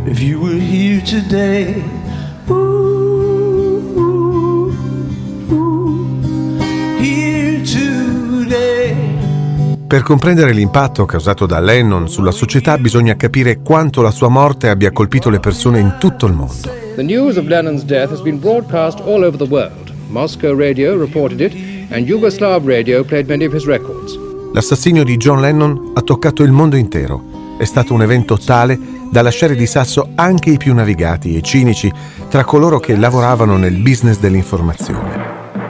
if you were here today. Ooh, here today. Per comprendere l'impatto causato da Lennon sulla società bisogna capire quanto la sua morte abbia colpito le persone in tutto il mondo. The news of Lennon's death has been broadcast all over the world. Moscow radio reported it, and Yugoslav radio played many of his records. L'assassinio di John Lennon ha toccato il mondo intero. È stato un evento tale da lasciare di sasso anche i più navigati e cinici tra coloro che lavoravano nel business dell'informazione.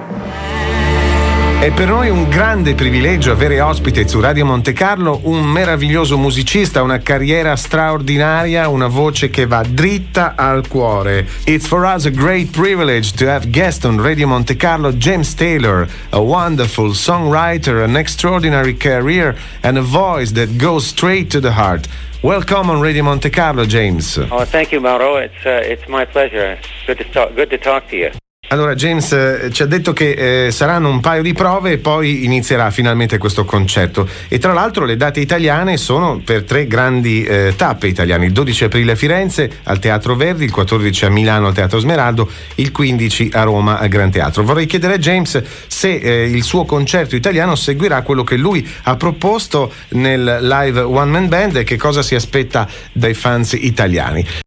È per noi un grande privilegio avere ospite su Radio Monte Carlo un meraviglioso musicista, una carriera straordinaria, una voce che va dritta al cuore. It's for us a great privilege to have guest on Radio Monte Carlo James Taylor, a wonderful songwriter, an extraordinary career and a voice that goes straight to the heart. Welcome on Radio Monte Carlo, James. Oh, thank you, Mauro. It's my pleasure. Good to talk to you. Allora James ci ha detto che saranno un paio di prove e poi inizierà finalmente questo concerto, e tra l'altro le date italiane sono per 3 grandi tappe italiane: il 12 aprile a Firenze al Teatro Verdi, il 14 a Milano al Teatro Smeraldo, il 15 a Roma al Gran Teatro. Vorrei chiedere a James se il suo concerto italiano seguirà quello che lui ha proposto nel live One Man Band e che cosa si aspetta dai fans italiani.